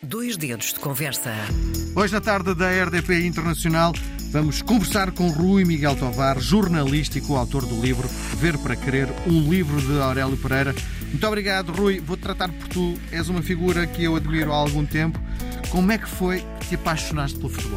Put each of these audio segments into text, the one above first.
Dois dedos de conversa. Hoje, na tarde da RDP Internacional, vamos conversar com Rui Miguel Tovar, jornalista e coautor do livro Ver para Crer, um livro de Aurélio Pereira. Muito obrigado, Rui. Vou-te tratar por tu. És uma figura que eu admiro há algum tempo. Como é que foi que te apaixonaste pelo futebol?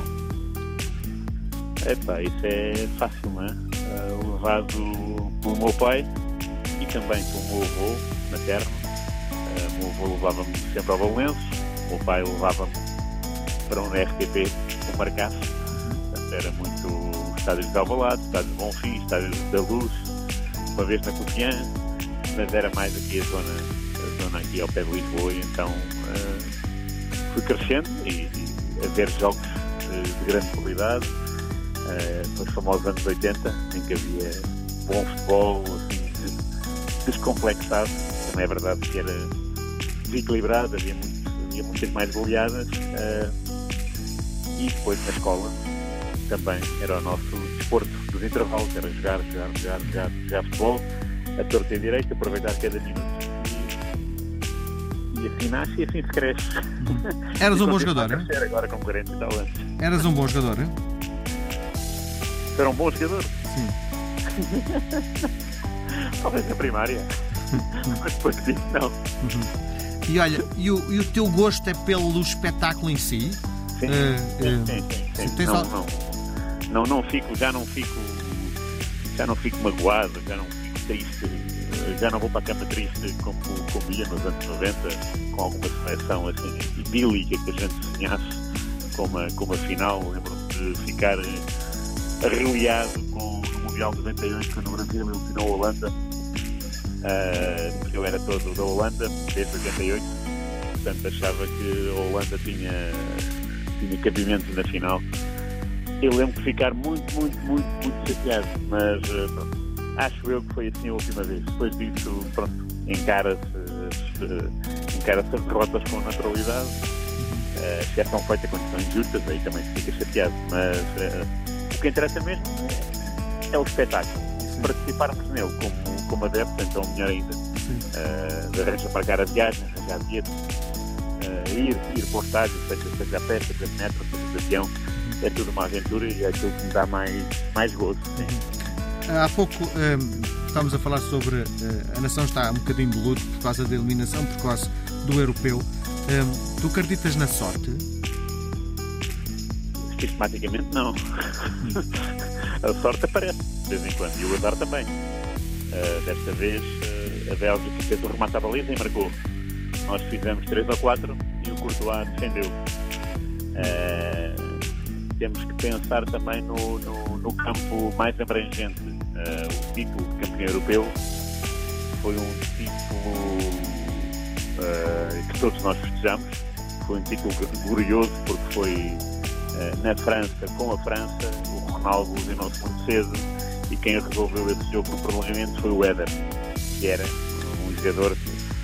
Isso é fácil, não é? Levado pelo meu pai e também pelo meu avô materno. O meu avô levava-me sempre ao Belenenses. O meu pai levava-me para um RTP com Marcaço. Era muito estádios de Alvalade, estádios de Bonfim, estádios da Luz, uma vez na Covilhã, mas era mais aqui a zona aqui ao pé de Lisboa, e então fui crescendo e a ver jogos de grande qualidade, nos famosos anos 80, em que havia bom futebol, assim, descomplexado. Também é verdade que era desequilibrado, havia muitas mais goleadas, e depois na escola também era o nosso desporto dos intervalos, era jogar futebol, a torta e a direita, aproveitar cada minuto, e assim nasce e assim se cresce. Eras um bom jogador, hein? Agora com 40 e tal anos. Eras um bom jogador, hein? Era um bom jogador? Sim. Talvez na primária, mas depois disso não. E olha, e o teu gosto é pelo espetáculo em si? Sim. Já não fico magoado, já não fico triste, já não vou para a cama triste como ia nos anos 90, com alguma seleção assim idílica que a gente sonhasse como a final. Lembro-me de ficar arreliado no Mundial de 98, quando o Brasil eliminou a Holanda, porque eu era todo da Holanda desde 88, portanto achava que a Holanda tinha cabimento na final. Eu lembro de ficar muito chateado, mas acho eu que foi assim a última vez. Depois disso, encara-se as derrotas com naturalidade, exceção feita quando são injustas, aí também se fica chateado, mas o que interessa mesmo é o espetáculo. Se participarmos nele como adeptos, então melhor ainda. Arranjar marcar as viagens, arranjar bilhetes, ir para o estádio, seja a pé, seja de metro, seja de avião, é tudo uma aventura e é aquilo que me dá mais gozo. Sim. Há pouco estávamos a falar sobre a nação está um bocadinho de luto por causa da eliminação, por causa do europeu. Tu acreditas na sorte? Sistematicamente não. A sorte aparece de vez em quando e o azar também. Desta vez a Bélgica fez o remate à baliza e marcou. Nós fizemos 3 ou 4 e o Courtois defendeu. Temos que pensar também no campo mais abrangente. O título de campeão europeu foi um título que todos nós festejamos. Foi um título glorioso porque foi na França, com a França. O Ronaldo lesionou-se muito cedo e quem resolveu esse jogo no prolongamento foi o Éder, que era um jogador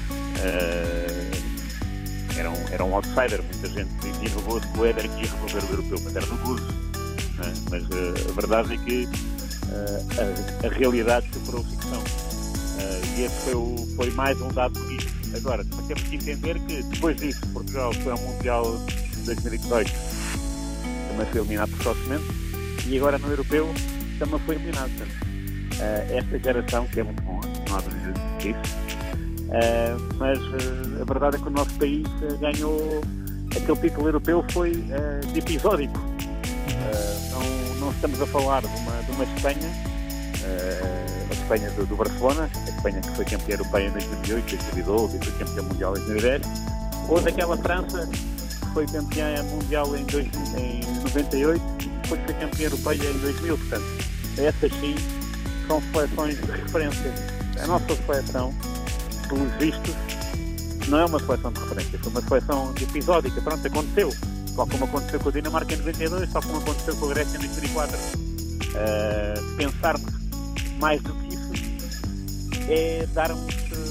era um outsider. Muita gente dizia no gozo que o Éder que ia resolver o europeu, mas era no gozo, né? Mas a verdade é que a realidade superou a ficção, e esse foi mais um dado bonito. Agora, temos que entender que depois disso Portugal foi ao Mundial de 2018, também foi eliminado precocemente, e agora no europeu também foi eliminado. Esta geração, que é muito boa, não há dúvida disso, mas a verdade é que o nosso país ganhou aquele título europeu, foi episódico. Não estamos a falar de uma Espanha, a Espanha do Barcelona, a Espanha que foi campeã europeia em 2008, 2012 e foi campeã mundial em 2010, ou daquela França que foi campeã mundial em 98 e depois foi campeã europeia em 2000. Portanto, essas sim são seleções de referência. A nossa seleção, pelos vistos, não é uma seleção de referência, foi uma seleção episódica. Pronto, aconteceu. Tal como aconteceu com a Dinamarca em 92, tal como aconteceu com a Grécia em 2004. Pensarmos mais do que isso é darmos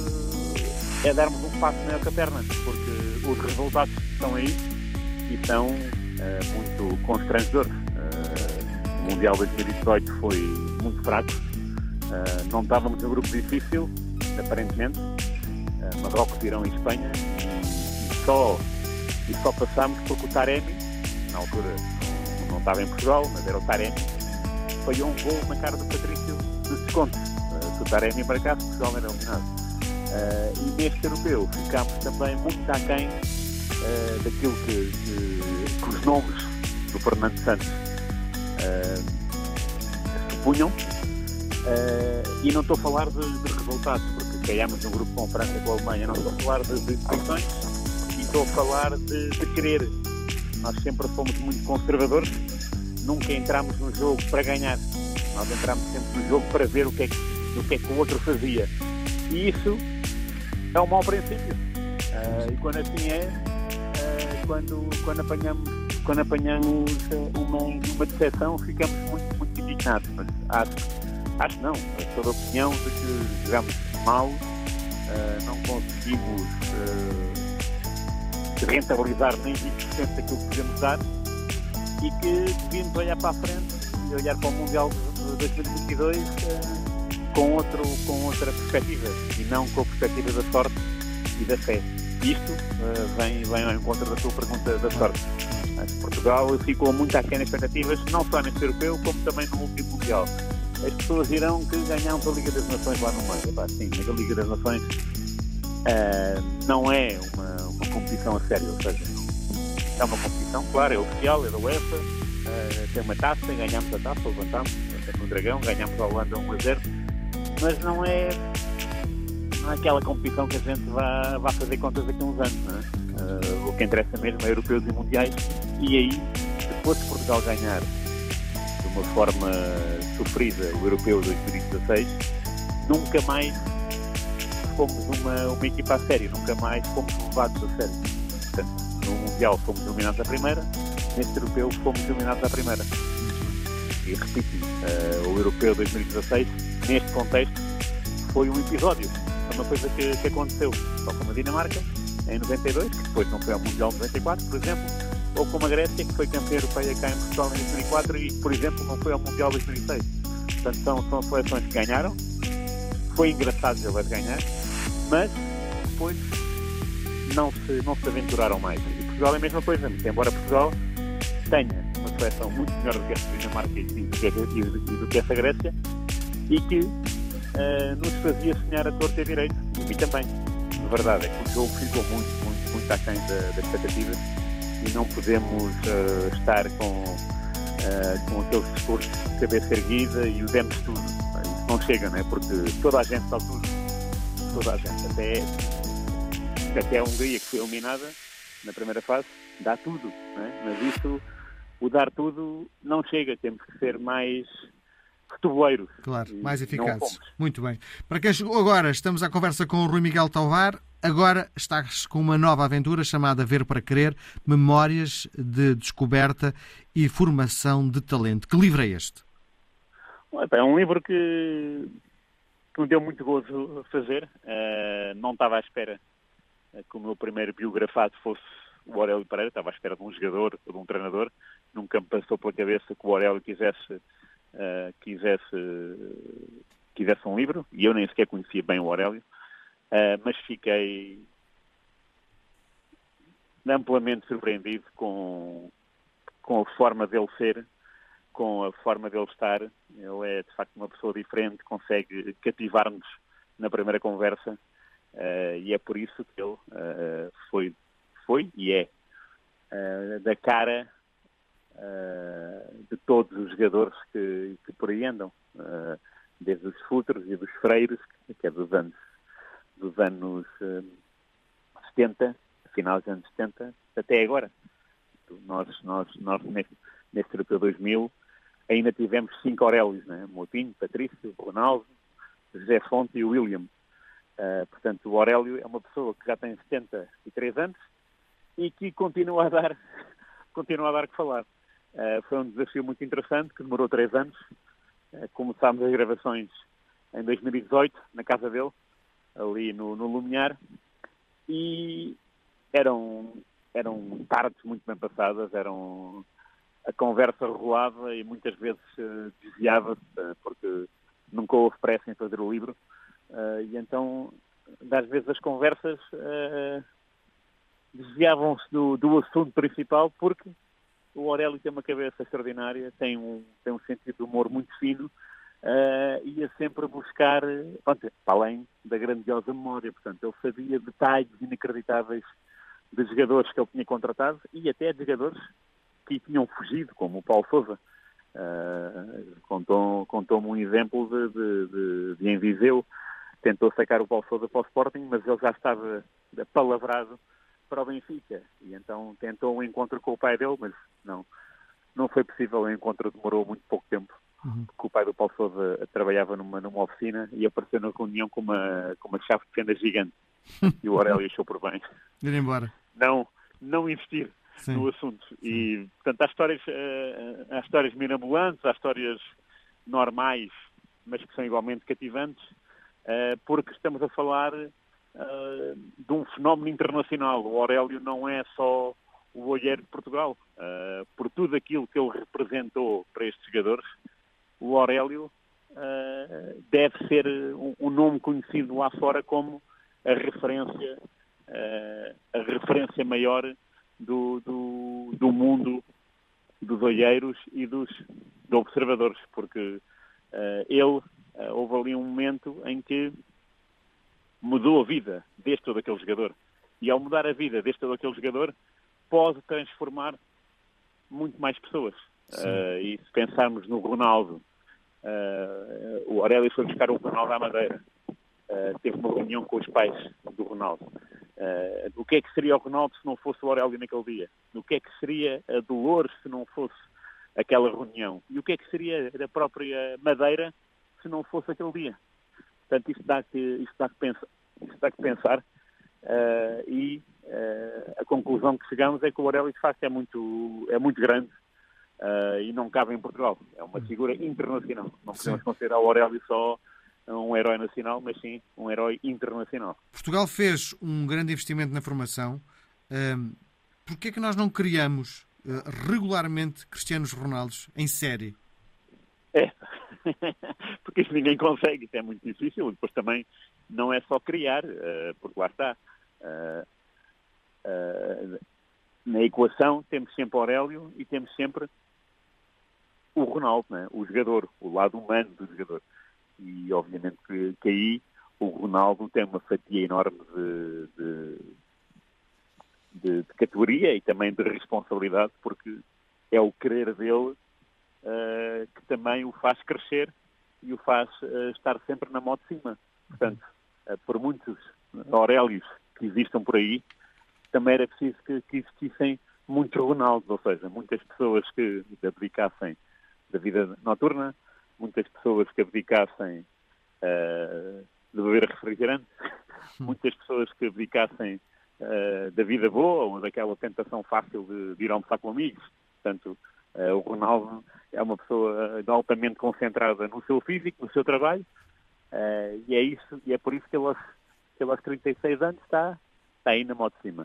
um passo maior que a perna, porque os resultados estão aí e são muito constrangedores. O Mundial 2018 foi muito fraco. Não estávamos num grupo difícil, aparentemente. Marrocos, Irão e Espanha, e só e só passámos porque o Taremi, na altura não estava em Portugal, mas era o Taremi, falhou um gol na cara do Patrício de desconto. Se o Taremi marcasse, Portugal era eliminado. E neste europeu ficámos também muito aquém daquilo que os nomes do Fernando Santos supunham. E não estou a falar de resultados, porque caímos no grupo com a França e com a Alemanha. Não estou a falar de decisões e estou a falar de querer. Nós sempre fomos muito conservadores, nunca entramos no jogo para ganhar. Nós entramos sempre no jogo para ver o que é que o outro fazia. E isso é um mau princípio. E quando assim é, quando apanhamos uma decepção, ficamos muito indignados. Mas acho não. Sou da opinião de que jogamos mal, não conseguimos rentabilizar nem 20% daquilo que podemos dar e que devíamos olhar para a frente e olhar para o Mundial de 2022 com outra perspectiva e não com a perspectiva da sorte e da fé. Isto vem ao encontro da sua pergunta da sorte. Portugal ficou muito aquém nas expectativas, não só neste europeu, como também no último Mundial. As pessoas dirão que ganhámos a Liga das Nações lá no meio. Sim, mas a Liga das Nações não é uma competição a sério. Ou seja, é uma competição, claro, é oficial, é da UEFA, tem uma taça, ganhámos a taça, levantámos no Dragão, ganhámos a Holanda 1-0, mas não é aquela competição que a gente vá fazer contas daqui a uns anos. Não é? O que interessa mesmo é europeus e mundiais, e aí, depois de Portugal ganhar de uma forma sofrida o europeu 2016, nunca mais fomos uma equipa a sério, nunca mais fomos levados a sério. Portanto, no Mundial fomos eliminados à primeira, neste europeu fomos eliminados à primeira. E repito, o europeu 2016, neste contexto, foi um episódio. Foi uma coisa que aconteceu, só como a Dinamarca, em 92, que depois não foi ao Mundial de 94, por exemplo, ou como a Grécia, que foi campeã europeia cá em Portugal em 2004 e, por exemplo, não foi ao Mundial de 2006. Portanto, são seleções que ganharam. Foi engraçado elas ganhar, mas depois não se aventuraram mais. E Portugal é a mesma coisa, embora Portugal tenha uma seleção muito melhor do que essa Dinamarca e do que essa Grécia, e que nos fazia sonhar a torta e a direito, e a mim também. A verdade é que o jogo ficou muito aquém da expectativa e não podemos estar com aquele discurso de cabeça erguida e o demos tudo. Isso não chega, não é? Porque toda a gente dá tudo. Toda a gente. Até a Hungria, que foi eliminada na primeira fase, dá tudo. Não é? Mas isso, o dar tudo, não chega. Temos que ser mais futeboleiros. Claro, mais eficazes. Muito bem. Para quem chegou agora, estamos à conversa com o Rui Miguel Tovar. Agora estás com uma nova aventura chamada Ver para Crer, Memórias de Descoberta e Formação de Talento. Que livro é este? É um livro que me deu muito gozo fazer. Não estava à espera que o meu primeiro biografado fosse o Aurélio Pereira. Estava à espera de um jogador ou de um treinador. Nunca me passou pela cabeça que o Aurélio quisesse um livro, e eu nem sequer conhecia bem o Aurélio, mas fiquei amplamente surpreendido com a forma dele ser, com a forma dele estar. Ele é de facto uma pessoa diferente, consegue cativar-nos na primeira conversa, e é por isso que ele foi e é da cara de todos os jogadores que por aí andam, desde os futuros e dos freiros, que é dos anos 70, final dos anos 70, até agora. Nós neste europeu 2000 ainda tivemos 5 Aurélios, né? Moutinho, Patrício, Ronaldo, José Fonte e William. Portanto, o Aurélio é uma pessoa que já tem 73 anos e que continua a dar que falar. Foi um desafio muito interessante, que demorou 3 anos. Começámos as gravações em 2018, na casa dele, ali no Lumiar, e eram tardes muito bem passadas, a conversa rolava e muitas vezes desviava-se, porque nunca houve pressa em fazer o livro, e então, às vezes as conversas desviavam-se do assunto principal, porque o Aurélio tem uma cabeça extraordinária, tem um sentido de humor muito fino, ia sempre buscar, para além da grandiosa memória. Portanto, ele sabia detalhes inacreditáveis de jogadores que ele tinha contratado e até de jogadores que tinham fugido, como o Paulo Sousa. Contou-me um exemplo de em Viseu. Tentou sacar o Paulo Sousa para o Sporting, mas ele já estava palavrado para o Benfica. E então tentou um encontro com o pai dele, mas não foi possível. O encontro demorou muito pouco tempo, porque o pai do Paulo Sousa trabalhava numa oficina e apareceu na reunião com uma chave de fenda gigante. E o Aurélio achou por bem ir embora. Não investir Sim. no assunto. E, portanto, há histórias mirabolantes, há histórias normais, mas que são igualmente cativantes, porque estamos a falar de um fenómeno internacional. O Aurélio não é só o olheiro de Portugal. Por tudo aquilo que ele representou para estes jogadores, o Aurélio deve ser um nome conhecido lá fora como a referência maior do mundo dos olheiros e dos observadores, porque houve ali um momento em que mudou a vida deste ou daquele jogador. E ao mudar a vida deste ou daquele jogador, pode transformar muito mais pessoas. E se pensarmos no Ronaldo, o Aurélio foi buscar o Ronaldo à Madeira. Teve uma reunião com os pais do Ronaldo. O que é que seria o Ronaldo se não fosse o Aurélio naquele dia? O que é que seria a Dolores se não fosse aquela reunião? E o que é que seria a própria Madeira se não fosse aquele dia? Portanto, isto dá que pensar. E a conclusão que chegamos é que o Aurélio, de facto, é muito grande e não cabe em Portugal. É uma figura internacional. Não podemos considerar o Aurélio só um herói nacional, mas sim um herói internacional. Portugal fez um grande investimento na formação. Por que é que nós não criamos regularmente Cristianos Ronaldos em série? Porque isso ninguém consegue, isso é muito difícil. Depois também não é só criar, porque lá está. Na equação temos sempre o Aurélio e temos sempre o Ronaldo, né? O jogador, o lado humano do jogador. E obviamente que aí o Ronaldo tem uma fatia enorme de categoria e também de responsabilidade, porque é o querer dele que também o faz crescer e o faz estar sempre na mão de cima. Portanto, por muitos Aurélios que existam por aí, também era preciso que existissem muitos Ronaldos, ou seja, muitas pessoas que abdicassem da vida noturna, muitas pessoas que abdicassem de beber refrigerante, muitas pessoas que abdicassem da vida boa ou daquela tentação fácil de ir almoçar com amigos. Portanto, o Ronaldo é uma pessoa altamente concentrada no seu físico, no seu trabalho, e é por isso que ele aos 36 anos está aí na mão de cima.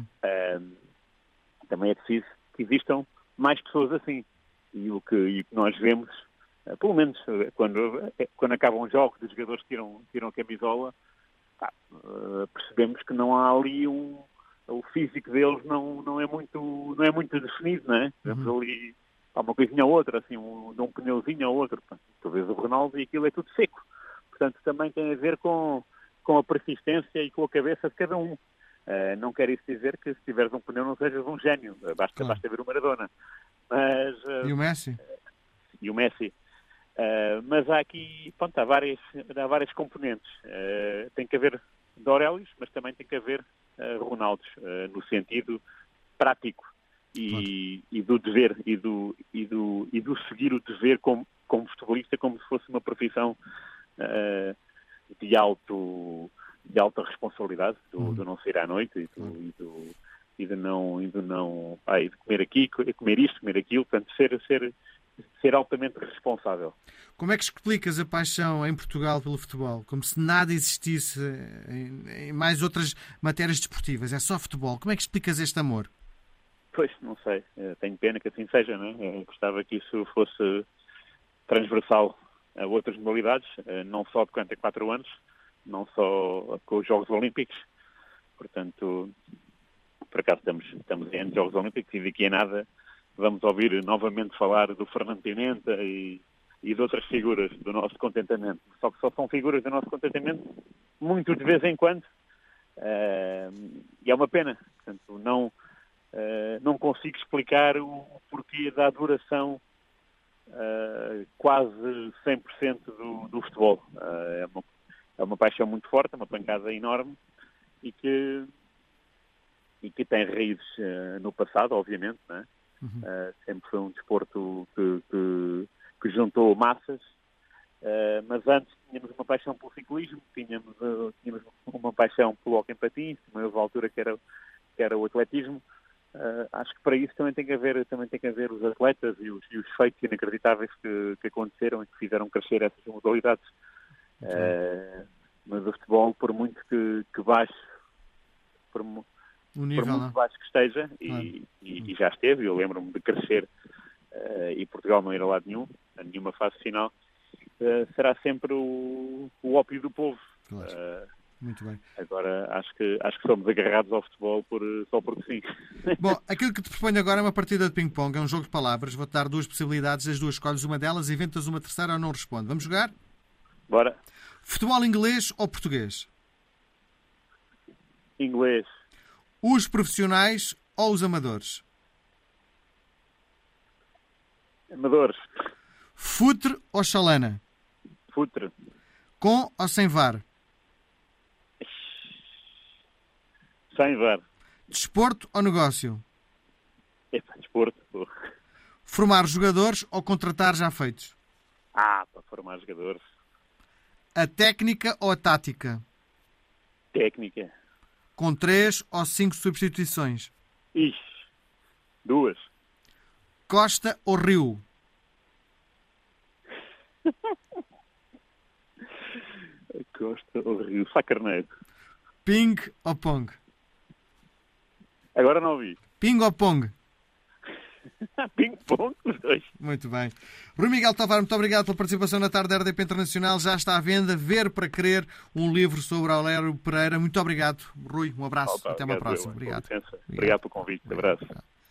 Também é preciso que existam mais pessoas assim. E o que nós vemos, pelo menos quando acabam os jogos, os jogadores tiram a camisola, percebemos que não há ali o físico deles não é muito definido, não é? Vemos ali uma coisinha ou outra, assim, um pneuzinho ou outro. Tu vês o Ronaldo e aquilo é tudo seco. Portanto, também tem a ver com a persistência e com a cabeça de cada um. Não quer isso dizer que se tiveres um pneu não sejas um gênio. Basta ver o Maradona. Mas, e o Messi? Mas há aqui, há várias componentes. Tem que haver de Aurélios, mas também tem que haver Ronaldos, no sentido prático e do dever e do seguir o dever como futebolista, como se fosse uma profissão de alta responsabilidade, do não sair à noite e de comer isto, comer aquilo, portanto, ser altamente responsável. Como é que explicas a paixão em Portugal pelo futebol? Como se nada existisse em mais outras matérias desportivas. É só futebol. Como é que explicas este amor? Pois, não sei. Tenho pena que assim seja, não é? Gostava que isso fosse transversal a outras modalidades, não só de 44 anos, não só com os Jogos Olímpicos. Portanto, por acaso estamos em Jogos Olímpicos e daqui a nada vamos ouvir novamente falar do Fernando Pimenta e de outras figuras do nosso contentamento. Só que só são figuras do nosso contentamento muito de vez em quando. E é uma pena. Portanto, não consigo explicar o porquê da adoração quase 100% do futebol. É uma paixão muito forte, é uma pancada enorme e que tem raízes no passado, obviamente, não é? Sempre foi um desporto que juntou massas, mas antes tínhamos uma paixão pelo ciclismo, tínhamos uma paixão pelo hóquei em patins, uma altura que era o atletismo. Acho que para isso também tem que haver os atletas e os feitos inacreditáveis que aconteceram e que fizeram crescer essas modalidades. Mas o futebol, por muito que baixo, por muito baixo que esteja, e já esteve, eu lembro-me de crescer e Portugal não ir a lado nenhum, a nenhuma fase final, será sempre o ópio do povo. Claro. Muito bem. Agora, acho que somos agarrados ao futebol só porque sim. Bom, aquilo que te proponho agora é uma partida de ping-pong, é um jogo de palavras. Vou-te dar duas possibilidades, as duas escolhes uma delas, inventas uma terceira ou não responde. Vamos jogar? Bora. Futebol inglês ou português? Inglês. Os profissionais ou os amadores? Amadores. Futre ou chalana? Futre. Com ou sem VAR? Sem VAR. Desporto ou negócio? Desporto. Formar jogadores ou contratar já feitos? Para formar jogadores. A técnica ou a tática? Técnica. Com 3 ou 5 substituições? 2. Costa ou rio? Costa ou rio? Sá Carneiro. Ping ou pong? Agora não ouvi. Ping ou pong? Ping-pong, os dois. Muito bem. Rui Miguel Tovar, muito obrigado pela participação na tarde da RDP Internacional. Já está à venda, Ver para Crer, um livro sobre Aurélio Pereira. Muito obrigado, Rui. Um abraço. Até uma próxima. Obrigado. Obrigado pelo convite. Abraço.